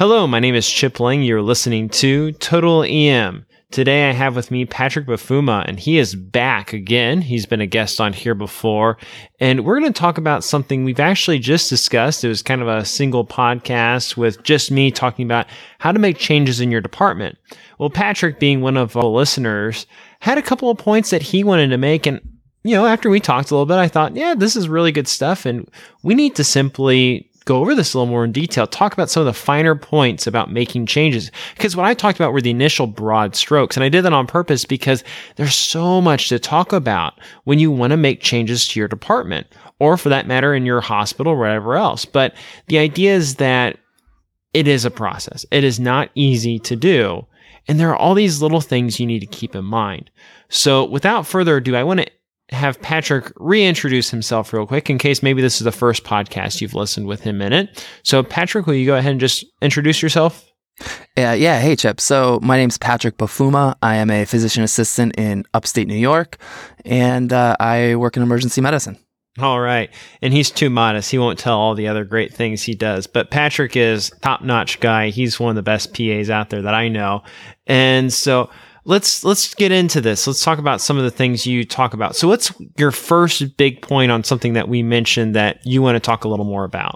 Hello, my name is Chip Lang. You're listening to Total EM. Today I have with me Patrick Bafuma, and he is back again. He's been a guest on here before, and we're going to talk about something we've actually just discussed. It was kind of a single podcast with just me talking about how to make changes in your department. Well, Patrick, being one of our listeners, had a couple of points that he wanted to make, and after we talked a little bit, I thought, this is really good stuff, and we need to simply go over this a little more in detail, talk about some of the finer points about making changes. Because what I talked about were the initial broad strokes, and I did that on purpose because there's so much to talk about when you want to make changes to your department, or for that matter, in your hospital or whatever else. But the idea is that it is a process. It is not easy to do, and there are all these little things you need to keep in mind. So without further ado, I want to have Patrick reintroduce himself real quick in case maybe this is the first podcast you've listened with him in it. So Patrick, will you go ahead and just introduce yourself? Yeah. Hey, Chip. So my name's Patrick Bafuma. I am a physician assistant in upstate New York, and I work in emergency medicine. All right. And he's too modest. He won't tell all the other great things he does. But Patrick is top-notch guy. He's one of the best PAs out there that I know. And so Let's get into this. Let's talk about some of the things you talk about. So what's your first big point on something that we mentioned that you want to talk a little more about?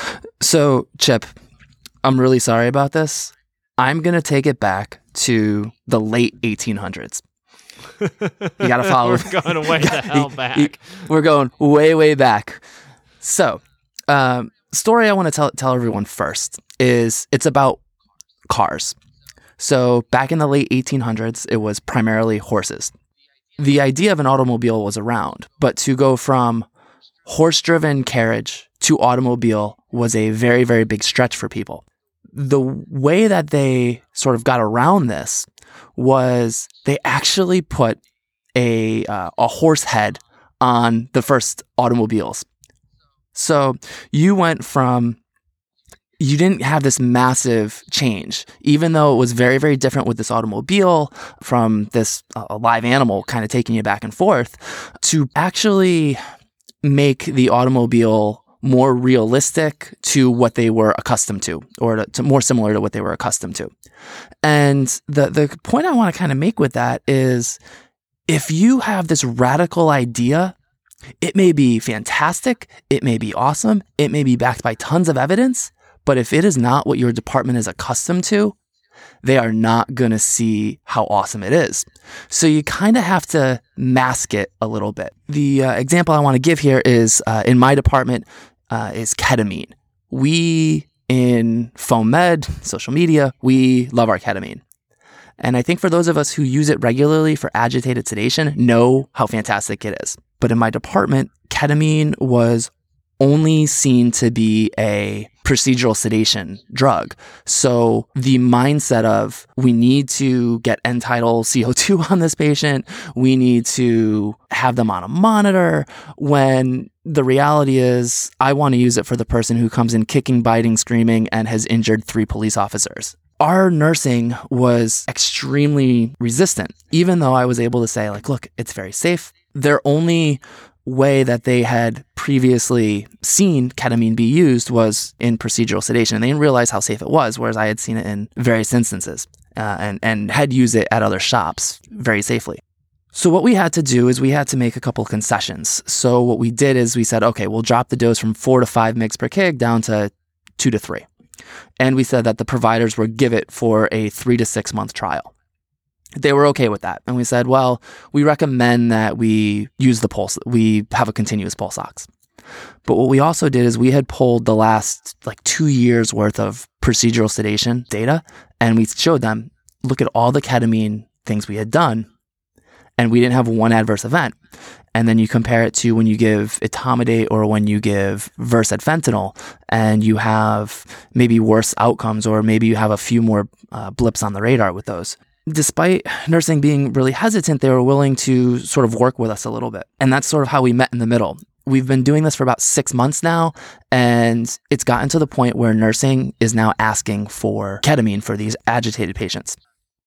So, Chip, I'm really sorry about this. I'm going to take it back to the late 1800s. You got to follow. We're going way the hell back. We're going way, way back. So, story I want to tell everyone first is it's about cars. So back in the late 1800s, it was primarily horses. The idea of an automobile was around, but to go from horse-driven carriage to automobile was a very, very big stretch for people. The way that they sort of got around this was they actually put a horse head on the first automobiles. So you didn't have this massive change, even though it was very, very different with this automobile from this live animal kind of taking you back and forth, to actually make the automobile more realistic to what they were accustomed to, or to more similar to what they were accustomed to. And the point I want to kind of make with that is, if you have this radical idea, it may be fantastic, it may be awesome, it may be backed by tons of evidence, but if it is not what your department is accustomed to, they are not going to see how awesome it is. So you kind of have to mask it a little bit. The example I want to give here is, in my department, is ketamine. We in FoamMed, social media, we love our ketamine. And I think for those of us who use it regularly for agitated sedation know how fantastic it is. But in my department, ketamine was only seen to be a procedural sedation drug. So the mindset of, we need to get end-tidal CO2 on this patient, we need to have them on a monitor, when the reality is, I want to use it for the person who comes in kicking, biting, screaming, and has injured 3 police officers. Our nursing was extremely resistant, even though I was able to say, look, it's very safe. Their only way that they had previously seen ketamine be used was in procedural sedation, and they didn't realize how safe it was, whereas I had seen it in various instances and had used it at other shops very safely. So what we had to do is we had to make a couple concessions. So what we did is we said, okay, we'll drop the dose from 4 to 5 mg per kg down to 2 to 3. And we said that the providers would give it for a 3 to 6 month trial. They were okay with that. And we said, well, we recommend that we use the pulse. We have a continuous pulse ox. But what we also did is we had pulled the last 2 years worth of procedural sedation data, and we showed them, look at all the ketamine things we had done, and we didn't have one adverse event. And then you compare it to when you give etomidate or when you give Versed fentanyl, and you have maybe worse outcomes, or maybe you have a few more blips on the radar with those. Despite nursing being really hesitant, they were willing to sort of work with us a little bit. And that's sort of how we met in the middle. We've been doing this for about 6 months now, and it's gotten to the point where nursing is now asking for ketamine for these agitated patients.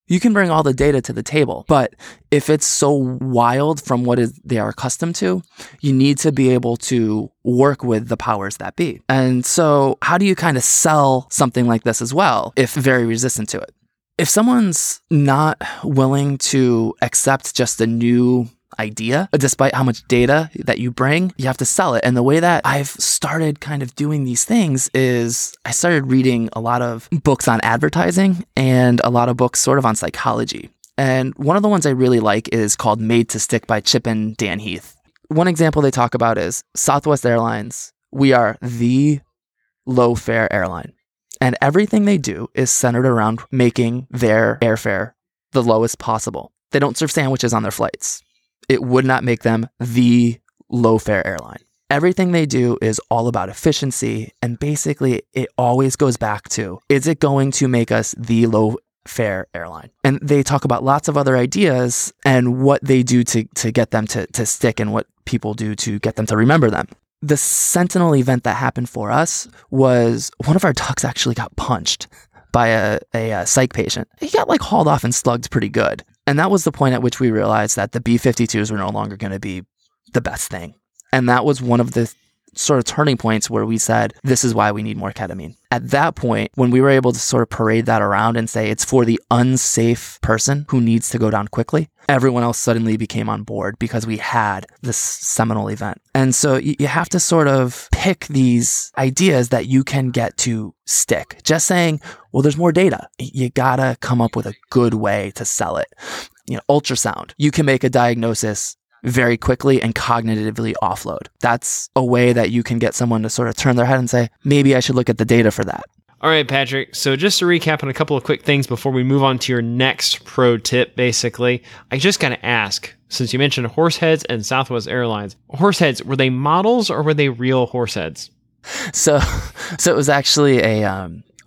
You can bring all the data to the table, but if it's so wild from what they are accustomed to, you need to be able to work with the powers that be. And so how do you kind of sell something like this as well, if very resistant to it? If someone's not willing to accept just a new idea, despite how much data that you bring, you have to sell it. And the way that I've started kind of doing these things is I started reading a lot of books on advertising and a lot of books sort of on psychology. And one of the ones I really like is called Made to Stick by Chip and Dan Heath. One example they talk about is Southwest Airlines. We are the low fare airline. And everything they do is centered around making their airfare the lowest possible. They don't serve sandwiches on their flights. It would not make them the low fare airline. Everything they do is all about efficiency. And basically, it always goes back to, is it going to make us the low fare airline? And they talk about lots of other ideas and what they do to get them to stick and what people do to get them to remember them. The Sentinel event that happened for us was one of our ducks actually got punched by a psych patient. He got hauled off and slugged pretty good. And that was the point at which we realized that the B-52s were no longer going to be the best thing. And that was one of the sort of turning points where we said, this is why we need more ketamine. At that point, when we were able to sort of parade that around and say it's for the unsafe person who needs to go down quickly, everyone else suddenly became on board because we had this seminal event. And so you have to sort of pick these ideas that you can get to stick. Just saying, well, there's more data. You gotta come up with a good way to sell it. Ultrasound. You can make a diagnosis very quickly and cognitively offload. That's a way that you can get someone to sort of turn their head and say, maybe I should look at the data for that. All right, Patrick. So just to recap on a couple of quick things before we move on to your next pro tip, basically, I just got to ask, since you mentioned Horseheads and Southwest Airlines, Horseheads, were they models or were they real horseheads? So it was actually a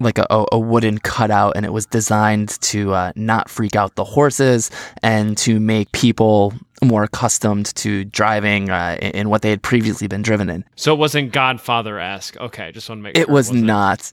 wooden cutout, and it was designed to not freak out the horses and to make people more accustomed to driving in what they had previously been driven in. So it wasn't Godfather-esque. Okay, just want to make sure. It was not.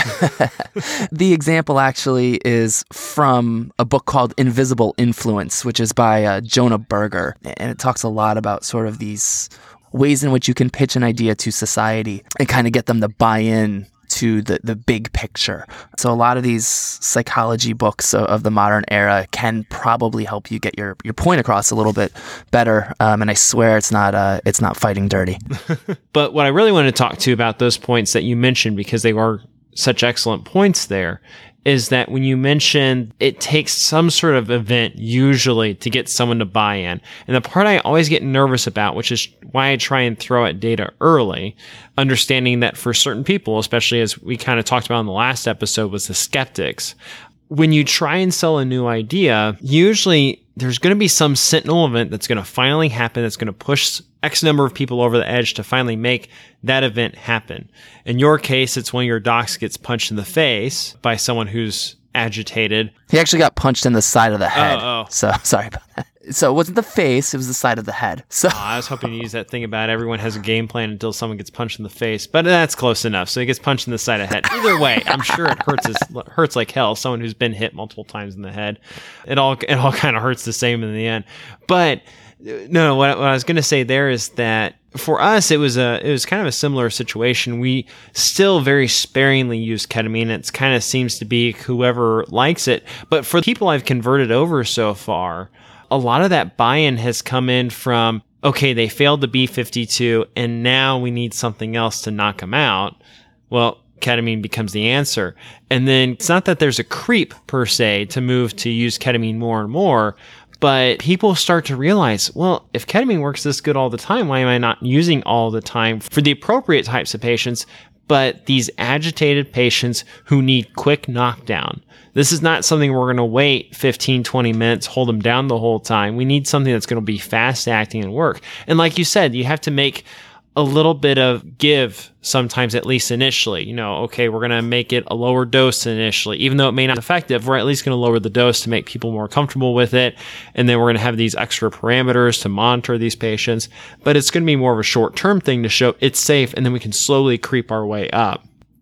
The example actually is from a book called Invisible Influence, which is by Jonah Berger. And it talks a lot about sort of these ways in which you can pitch an idea to society and kind of get them to buy in to the big picture. So a lot of these psychology books of the modern era can probably help you get your point across a little bit better. And I swear it's not fighting dirty. But what I really want to talk to you about those points that you mentioned, because they are such excellent points there, is that when you mention it takes some sort of event usually to get someone to buy in. And the part I always get nervous about, which is why I try and throw at data early, understanding that for certain people, especially as we kind of talked about in the last episode, was the skeptics. When you try and sell a new idea, usually there's going to be some sentinel event that's going to finally happen, that's going to push X number of people over the edge to finally make that event happen. In your case, it's when your docs gets punched in the face by someone who's agitated. He actually got punched in the side of the head. Oh. So sorry about that. So it wasn't the face, it was the side of the head. So I was hoping to use that thing about everyone has a game plan until someone gets punched in the face, but that's close enough. So he gets punched in the side of the head. Either way, I'm sure it hurts like hell. Someone who's been hit multiple times in the head, it all kind of hurts the same in the end. But no, what I was going to say there is that for us, it was kind of a similar situation. We still very sparingly use ketamine. It kind of seems to be whoever likes it. But for people I've converted over so far, a lot of that buy-in has come in from, okay, they failed the B-52 and now we need something else to knock them out. Well, ketamine becomes the answer. And then it's not that there's a creep per se to move to use ketamine more and more, but people start to realize, well, if ketamine works this good all the time, why am I not using all the time for the appropriate types of patients, but these agitated patients who need quick knockdown? This is not something we're going to wait 15, 20 minutes, hold them down the whole time. We need something that's going to be fast acting and work. And like you said, you have to make a little bit of give sometimes, at least initially. Okay, we're going to make it a lower dose initially. Even though it may not be effective, we're at least going to lower the dose to make people more comfortable with it. And then we're going to have these extra parameters to monitor these patients. But it's going to be more of a short-term thing to show it's safe, and then we can slowly creep our way up.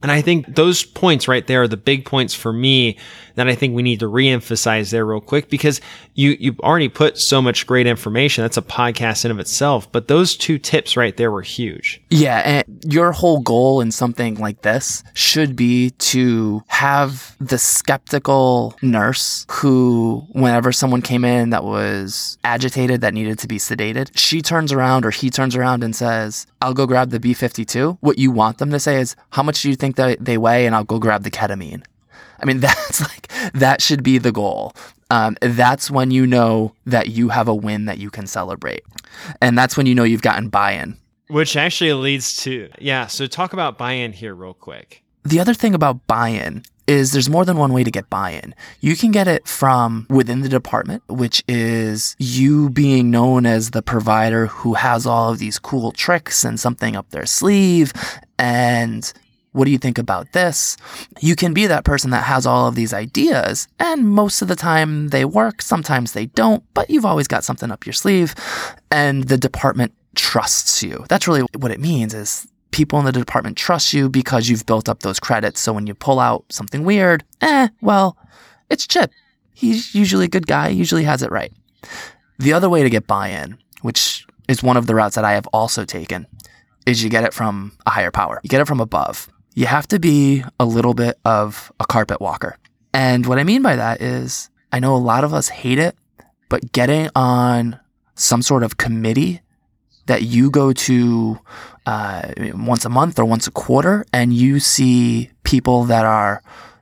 And I think those points right there are the big points for me that I think we need to reemphasize there real quick, because you've already put so much great information. That's a podcast in of itself. But those 2 tips right there were huge. Yeah. And your whole goal in something like this should be to have the skeptical nurse who, whenever someone came in that was agitated, that needed to be sedated, she turns around or he turns around and says, I'll go grab the B-52. What you want them to say is, how much do you think that they weigh? And I'll go grab the ketamine. I mean, that should be the goal. That's when you know that you have a win that you can celebrate. And that's when you know you've gotten buy-in. Which actually leads to, so talk about buy-in here real quick. The other thing about buy-in is there's more than one way to get buy-in. You can get it from within the department, which is you being known as the provider who has all of these cool tricks and something up their sleeve. And what do you think about this? You can be that person that has all of these ideas, and most of the time they work, sometimes they don't, but you've always got something up your sleeve, and the department trusts you. That's really what it means, is people in the department trust you because you've built up those credits. So when you pull out something weird, well, it's Chip. He's usually a good guy, usually has it right. The other way to get buy-in, which is one of the routes that I have also taken, is you get it from a higher power. You get it from above. You have to be a little bit of a carpet walker. And what I mean by that is, I know a lot of us hate it, but getting on some sort of committee that you go to once a month or once a quarter, and you see people that are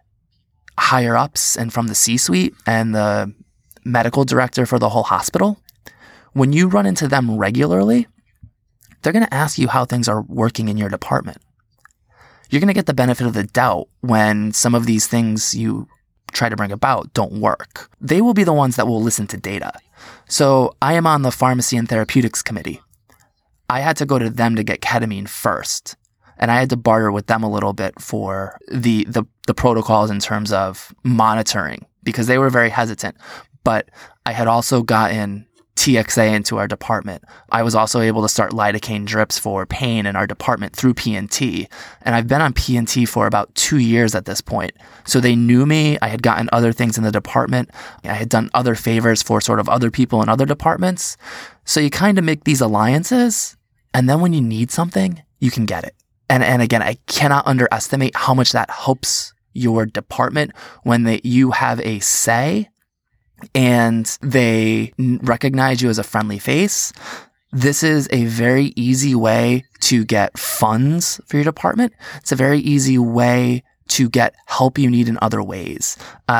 higher ups and from the C-suite and the medical director for the whole hospital, when you run into them regularly, they're going to ask you how things are working in your department. You're going to get the benefit of the doubt when some of these things you try to bring about don't work. They will be the ones that will listen to data. So I am on the Pharmacy and Therapeutics Committee. I had to go to them to get ketamine first, and I had to barter with them a little bit for the protocols in terms of monitoring, because they were very hesitant. But I had also gotten TXA into our department. I was also able to start lidocaine drips for pain in our department through P&T. And I've been on P&T for about 2 years at this point. So they knew me. I had gotten other things in the department. I had done other favors for sort of other people in other departments. So you kind of make these alliances, and then when you need something, you can get it. And again, I cannot underestimate how much that helps your department when you have a say and they recognize you as a friendly face. This is a very easy way to get funds for your department. It's a very easy way to get help you need in other ways.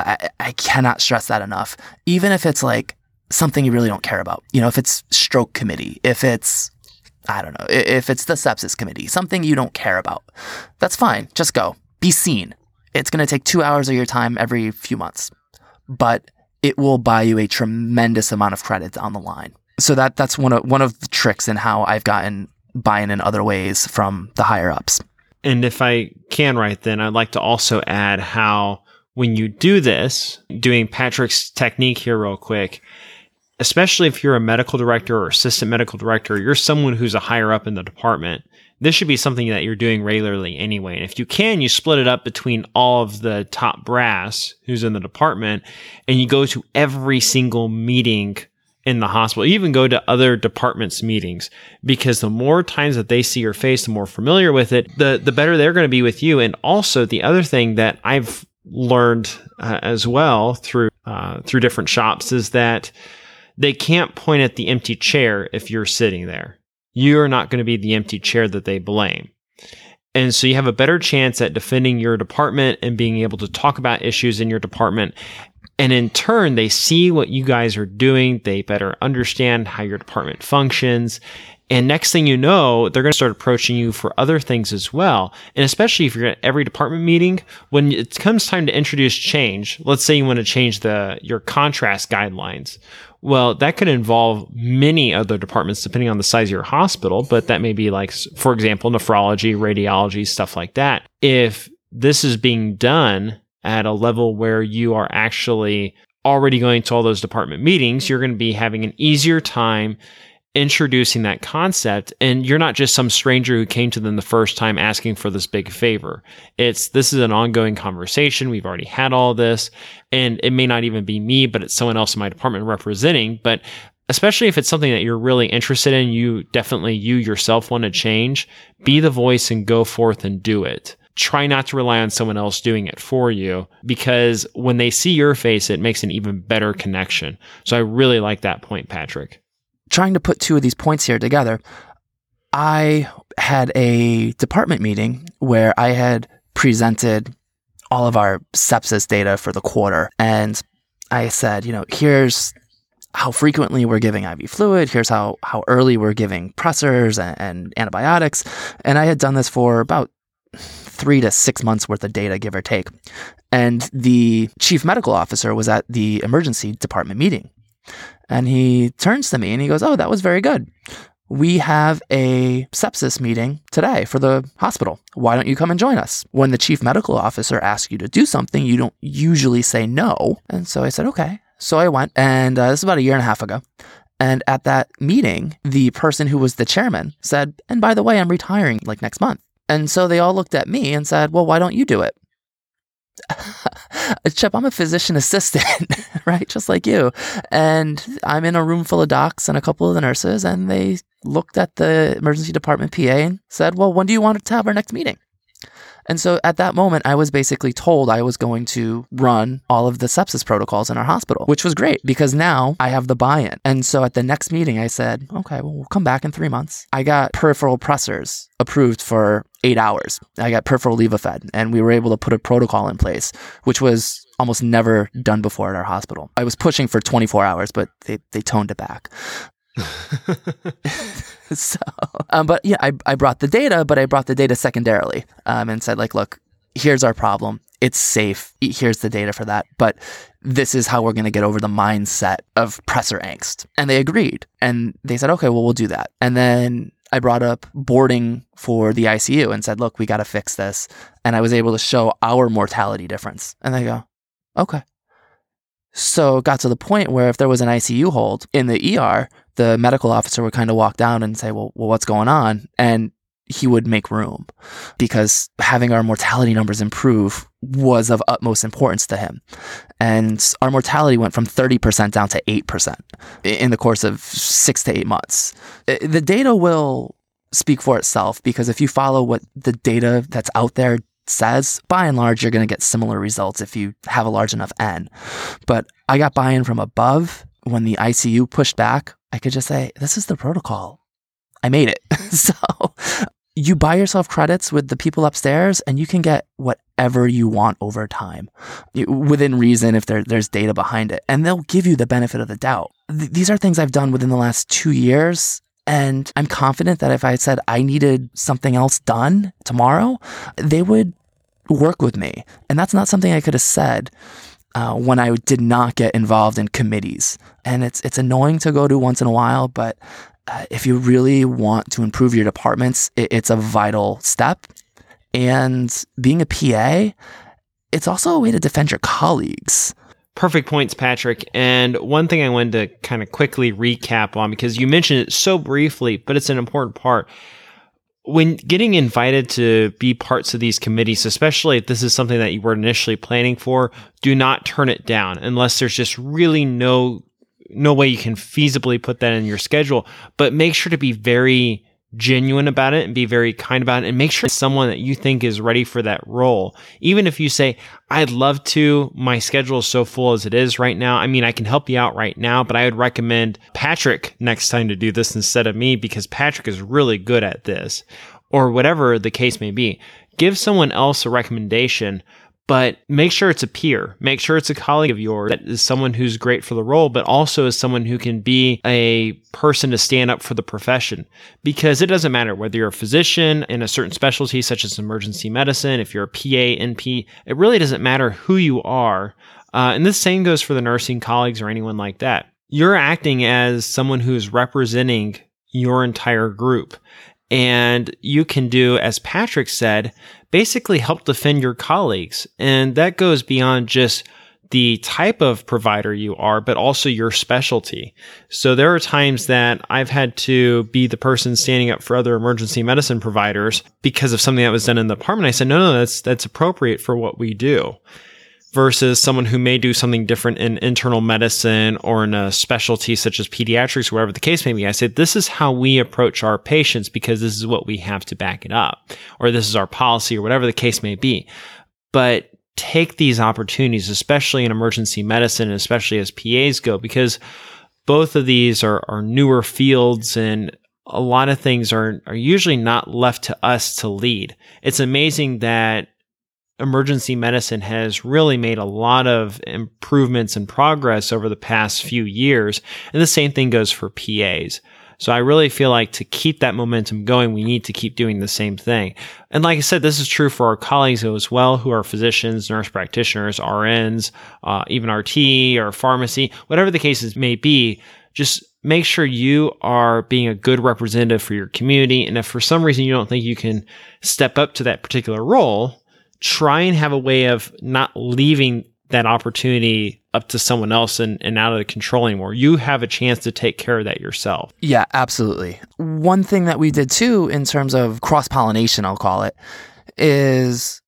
I cannot stress that enough. Even if it's like something you really don't care about, if it's stroke committee, if it's, I don't know, if it's the sepsis committee, something you don't care about, that's fine. Just go. Be seen. It's going to take 2 hours of your time every few months, but it will buy you a tremendous amount of credit down the line. So that's one of the tricks in how I've gotten buy-in in other ways from the higher ups. And if I can then, I'd like to also add how when you do this, doing Patrick's technique here real quick, especially if you're a medical director or assistant medical director, you're someone who's a higher up in the department, this should be something that you're doing regularly anyway. And if you can, you split it up between all of the top brass who's in the department, and you go to every single meeting in the hospital. You even go to other departments' meetings, because the more times that they see your face, the more familiar with it, the better they're going to be with you. And also the other thing that I've learned as well through different shops is that they can't point at the empty chair if you're sitting there. You're not going to be the empty chair that they blame. And so you have a better chance at defending your department and being able to talk about issues in your department. And in turn, they see what you guys are doing. They better understand how your department functions. And next thing you know, they're going to start approaching you for other things as well. And especially if you're at every department meeting, when it comes time to introduce change, let's say you want to change your contrast guidelines. Well, that could involve many other departments depending on the size of your hospital, but that may be like, for example, nephrology, radiology, stuff like that. If this is being done at a level where you are actually already going to all those department meetings, you're going to be having an easier time introducing that concept, and you're not just some stranger who came to them the first time asking for this big favor. This is an ongoing conversation. We've already had all this, and it may not even be me, but it's someone else in my department representing. But especially if it's something that you're really interested in, you yourself want to change, be the voice and go forth and do it. Try not to rely on someone else doing it for you, because when they see your face, it makes an even better connection. So I really like that point, Patrick. Trying to put two of these points here together, I had a department meeting where I had presented all of our sepsis data for the quarter. And I said, here's how frequently we're giving IV fluid. Here's how early we're giving pressors and antibiotics. And I had done this for about 3 to 6 months worth of data, give or take. And the chief medical officer was at the emergency department meeting. And he turns to me and he goes, "Oh, that was very good. We have a sepsis meeting today for the hospital. Why don't you come and join us?" When the chief medical officer asks you to do something, you don't usually say no. And so I said, okay. So I went, and this is about 1.5 years ago. And at that meeting, the person who was the chairman said, "And by the way, I'm retiring next month." And so they all looked at me and said, "Well, why don't you do it?" Chip, I'm a physician assistant, right? Just like you. And I'm in a room full of docs and a couple of the nurses, and they looked at the emergency department PA and said, "Well, when do you want to have our next meeting?" And so at that moment, I was basically told I was going to run all of the sepsis protocols in our hospital, which was great because now I have the buy-in. And so at the next meeting, I said, okay, well, we'll come back in 3 months. I got peripheral pressors approved for 8 hours. I got peripheral Levophed, and we were able to put a protocol in place, which was almost never done before at our hospital. I was pushing for 24 hours, but they toned it back. But yeah, I brought the data, but I brought the data secondarily, and said look, here's our problem. It's safe. Here's the data for that. But this is how we're going to get over the mindset of pressor angst. And they agreed. And they said, okay, well, we'll do that. And then I brought up boarding for the ICU and said, look, we got to fix this. And I was able to show our mortality difference. And they go, okay. So it got to the point where if there was an ICU hold in the ER, the medical officer would kind of walk down and say, well, what's going on? And he would make room because having our mortality numbers improve was of utmost importance to him. And our mortality went from 30% down to 8% in the course of 6 to 8 months. The data will speak for itself because if you follow what the data that's out there says, by and large, you're going to get similar results if you have a large enough N. But I got buy-in from above. When the ICU pushed back, I could just say, this is the protocol. I made it. So you buy yourself credits with the people upstairs and you can get whatever you want over time within reason if there's data behind it. And they'll give you the benefit of the doubt. These are things I've done within the last 2 years. And I'm confident that if I said I needed something else done tomorrow, they would work with me. And that's not something I could have said when I did not get involved in committees. And it's annoying to go to once in a while, but if you really want to improve your departments, it's a vital step. And being a PA, it's also a way to defend your colleagues. Perfect points, Patrick. And one thing I wanted to kind of quickly recap on, because you mentioned it so briefly, but it's an important part. When getting invited to be parts of these committees, especially if this is something that you were initially planning for, do not turn it down unless there's just really no way you can feasibly put that in your schedule. But make sure to be very genuine about it and be very kind about it, and make sure it's someone that you think is ready for that role. Even if you say, I'd love to, my schedule is so full as it is right now. I mean, I can help you out right now, but I would recommend Patrick next time to do this instead of me because Patrick is really good at this, or whatever the case may be. Give someone else a recommendation, but make sure it's a peer. Make sure it's a colleague of yours that is someone who's great for the role, but also is someone who can be a person to stand up for the profession. Because it doesn't matter whether you're a physician in a certain specialty, such as emergency medicine, if you're a PA, NP, it really doesn't matter who you are. And the same goes for the nursing colleagues or anyone like that. You're acting as someone who's representing your entire group. And you can do, as Patrick said, basically help defend your colleagues. And that goes beyond just the type of provider you are, but also your specialty. So there are times that I've had to be the person standing up for other emergency medicine providers because of something that was done in the department. I said, no, that's appropriate for what we do. Versus someone who may do something different in internal medicine or in a specialty such as pediatrics, wherever the case may be. I said, this is how we approach our patients because this is what we have to back it up, or this is our policy, or whatever the case may be. But take these opportunities, especially in emergency medicine, and especially as PAs go, because both of these are newer fields, and a lot of things are usually not left to us to lead. It's amazing that emergency medicine has really made a lot of improvements and progress over the past few years. And the same thing goes for PAs. So I really feel like to keep that momentum going, we need to keep doing the same thing. And like I said, this is true for our colleagues as well, who are physicians, nurse practitioners, RNs, even RT or pharmacy, whatever the cases may be. Just make sure you are being a good representative for your community. And if for some reason you don't think you can step up to that particular role, try and have a way of not leaving that opportunity up to someone else and out of the control anymore. You have a chance to take care of that yourself. Yeah, absolutely. One thing that we did too, in terms of cross-pollination, I'll call it, is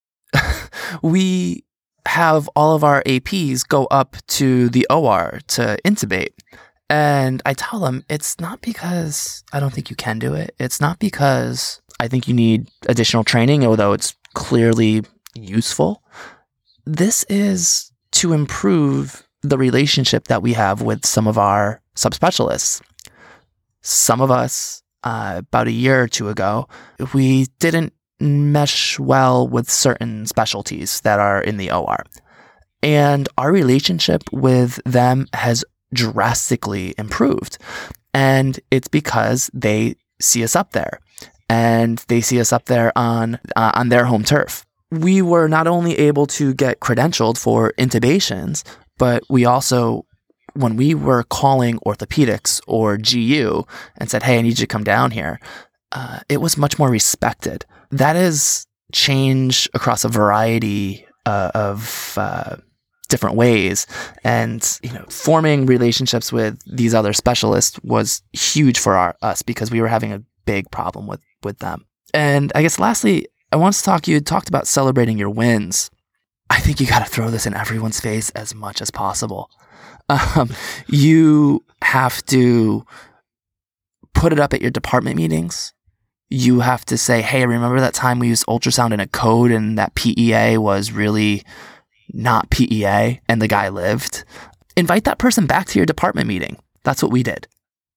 we have all of our APs go up to the OR to intubate. And I tell them, it's not because I don't think you can do it. It's not because I think you need additional training, although it's clearly useful. This is to improve the relationship that we have with some of our subspecialists. Some of us, about a year or two ago, we didn't mesh well with certain specialties that are in the OR. And our relationship with them has drastically improved. And it's because they see us up there. And they see us up there on their home turf. We were not only able to get credentialed for intubations, but we also, when we were calling orthopedics or GU and said, hey, I need you to come down here, it was much more respected. That is change across a variety of different ways. And, forming relationships with these other specialists was huge for us because we were having a big problem with them. And I guess lastly, I want to you talked about celebrating your wins. I think you got to throw this in everyone's face as much as possible. You have to put it up at your department meetings. You have to say, hey, remember that time we used ultrasound in a code and that PEA was really not PEA and the guy lived? Invite that person back to your department meeting. That's what we did.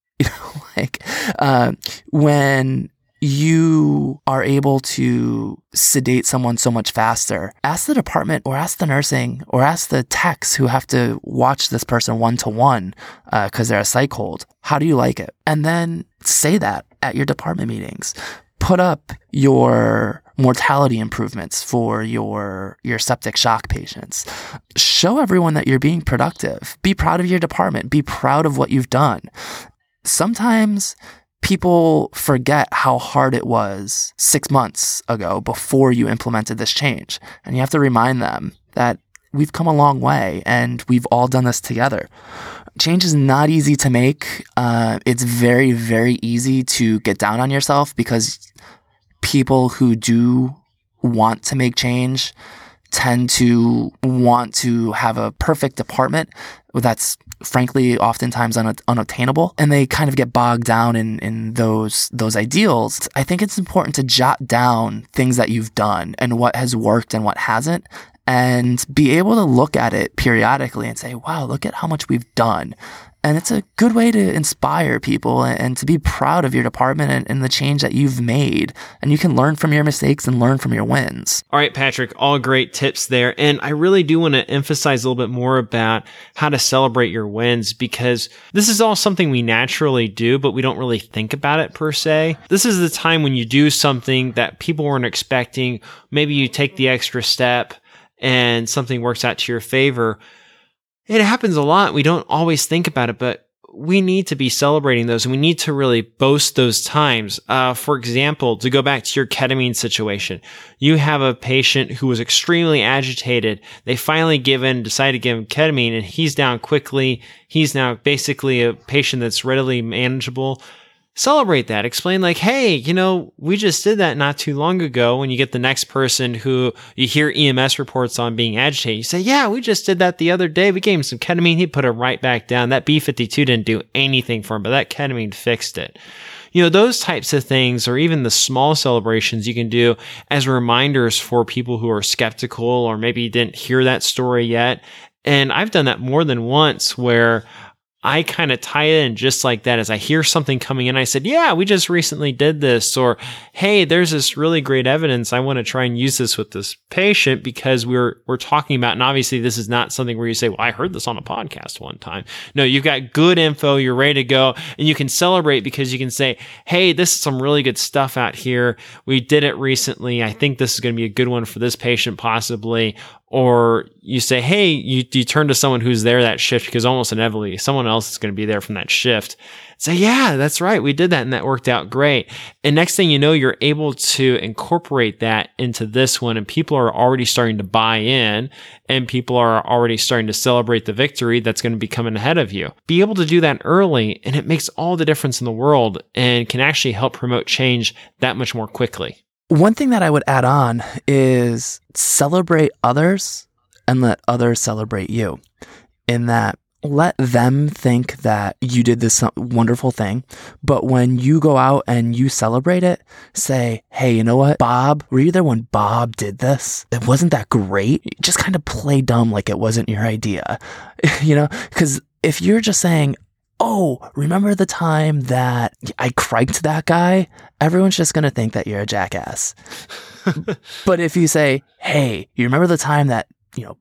When you are able to sedate someone so much faster, ask the department or ask the nursing or ask the techs who have to watch this person one-to-one because they're a psych hold. How do you like it? And then say that at your department meetings. Put up your mortality improvements for your septic shock patients. Show everyone that you're being productive. Be proud of your department. Be proud of what you've done. Sometimes people forget how hard it was 6 months ago before you implemented this change. And you have to remind them that we've come a long way and we've all done this together. Change is not easy to make. It's very, very easy to get down on yourself because people who do want to make change tend to want to have a perfect department that's frankly oftentimes unattainable, and they kind of get bogged down in those ideals. I think it's important to jot down things that you've done and what has worked and what hasn't, and be able to look at it periodically and say, wow, look at how much we've done. And it's a good way to inspire people and to be proud of your department and the change that you've made. And you can learn from your mistakes and learn from your wins. All right, Patrick, all great tips there. And I really do want to emphasize a little bit more about how to celebrate your wins, because this is all something we naturally do, but we don't really think about it per se. This is the time when you do something that people weren't expecting. Maybe you take the extra step and something works out to your favor. It happens a lot. We don't always think about it, but we need to be celebrating those, and we need to really boast those times. For example, to go back to your ketamine situation, you have a patient who was extremely agitated. They finally decided to give him ketamine, and he's down quickly. He's now basically a patient that's readily manageable. Celebrate that. Explain like, hey, we just did that not too long ago. When you get the next person who you hear EMS reports on being agitated, you say, yeah, we just did that the other day. We gave him some ketamine. He put him right back down. That B52 didn't do anything for him, but that ketamine fixed it. Those types of things, or even the small celebrations you can do as reminders for people who are skeptical or maybe didn't hear that story yet. And I've done that more than once where I kind of tie it in just like that. As I hear something coming in, I said, yeah, we just recently did this. Or, hey, there's this really great evidence. I want to try and use this with this patient because we're talking about, and obviously this is not something where you say, well, I heard this on a podcast one time. No, you've got good info. You're ready to go, and you can celebrate because you can say, hey, this is some really good stuff out here. We did it recently. I think this is going to be a good one for this patient possibly. Or you say, hey, you turn to someone who's there that shift because almost inevitably someone else is going to be there from that shift. Say, yeah, that's right. We did that and that worked out great. And next thing you know, you're able to incorporate that into this one, and people are already starting to buy in, and people are already starting to celebrate the victory that's going to be coming ahead of you. Be able to do that early, and it makes all the difference in the world and can actually help promote change that much more quickly. One thing that I would add on is celebrate others and let others celebrate you. In that, let them think that you did this wonderful thing, but when you go out and you celebrate it, say, hey, you know what, Bob, were you there when Bob did this? It wasn't that great. Just kind of play dumb like it wasn't your idea, because if you're just saying, oh, remember the time that I criked that guy? Everyone's just going to think that you're a jackass. But if you say, hey, you remember the time that,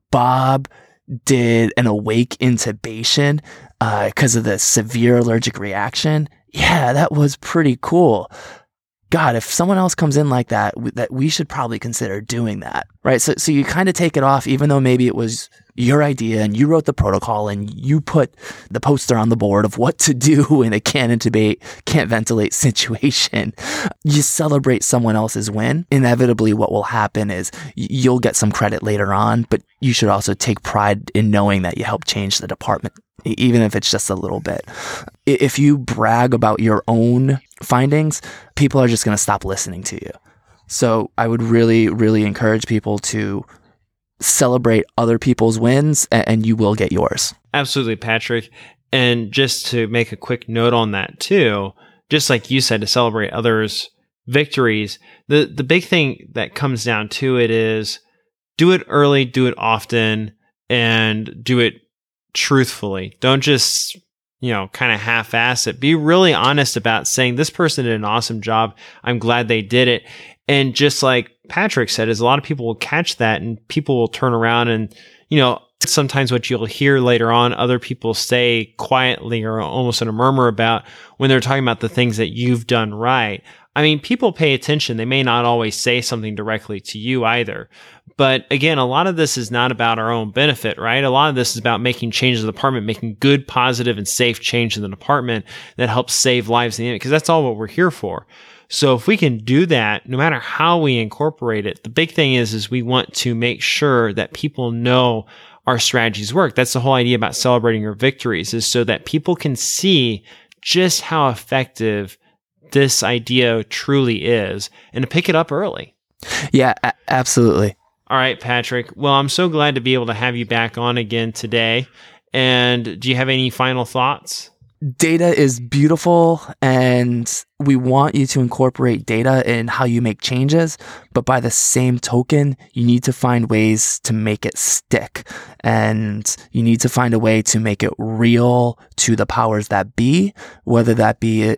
Bob did an awake intubation because of the severe allergic reaction? Yeah, that was pretty cool. God, if someone else comes in like that we should probably consider doing that, right? So you kind of take it off, even though maybe it was your idea and you wrote the protocol and you put the poster on the board of what to do in a can't intubate, can't ventilate situation. You celebrate someone else's win. Inevitably, what will happen is you'll get some credit later on, but you should also take pride in knowing that you helped change the department, even if it's just a little bit. If you brag about your own findings, people are just going to stop listening to you. So I would really, really encourage people to celebrate other people's wins, and you will get yours. Absolutely, Patrick. And just to make a quick note on that too, just like you said, to celebrate others' victories, the big thing that comes down to it is do it early, do it often, and do it truthfully. Don't just kind of half-ass it. Be really honest about saying, this person did an awesome job. I'm glad they did it. And just like Patrick said, is a lot of people will catch that, and people will turn around and, sometimes what you'll hear later on, other people say quietly or almost in a murmur about when they're talking about the things that you've done right. I mean, people pay attention. They may not always say something directly to you either. But again, a lot of this is not about our own benefit, right? A lot of this is about making changes in the department, making good, positive, and safe change in the department that helps save lives in the end, because that's all what we're here for. So if we can do that, no matter how we incorporate it, the big thing is we want to make sure that people know our strategies work. That's the whole idea about celebrating your victories, is so that people can see just how effective this idea truly is, and to pick it up early. Yeah, absolutely. All right, Patrick. Well, I'm so glad to be able to have you back on again today. And do you have any final thoughts? Data is beautiful, and we want you to incorporate data in how you make changes. But by the same token, you need to find ways to make it stick, and you need to find a way to make it real to the powers that be, whether that be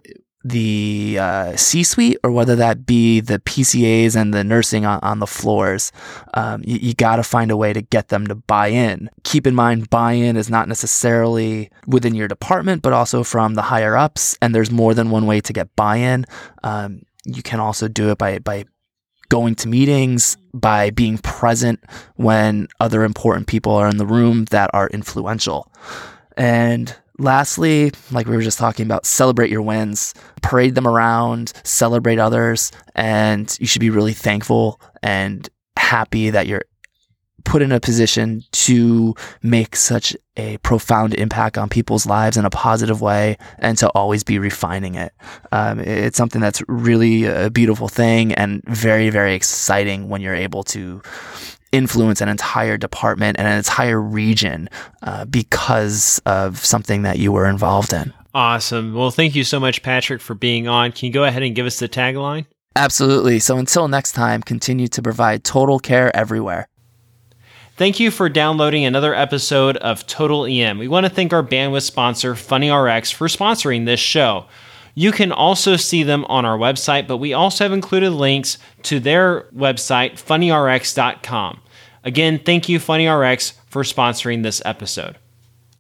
the C-suite or whether that be the PCAs and the nursing on the floors. You got to find a way to get them to buy in. Keep in mind, buy-in is not necessarily within your department, but also from the higher ups, and there's more than one way to get buy-in. You can also do it by going to meetings, by being present when other important people are in the room that are influential. And lastly, like we were just talking about, celebrate your wins, parade them around, celebrate others, and you should be really thankful and happy that you're put in a position to make such a profound impact on people's lives in a positive way, and to always be refining it. It's something that's really a beautiful thing and very, very exciting when you're able to influence an entire department and an entire region because of something that you were involved in. Awesome. Well, thank you so much, Patrick, for being on. Can you go ahead and give us the tagline? Absolutely. So until next time, continue to provide total care everywhere. Thank you for downloading another episode of Total EM. We want to thank our bandwidth sponsor, FunnyRx, for sponsoring this show. You can also see them on our website, but we also have included links to their website, funnyrx.com. Again, thank you, FunnyRx, for sponsoring this episode.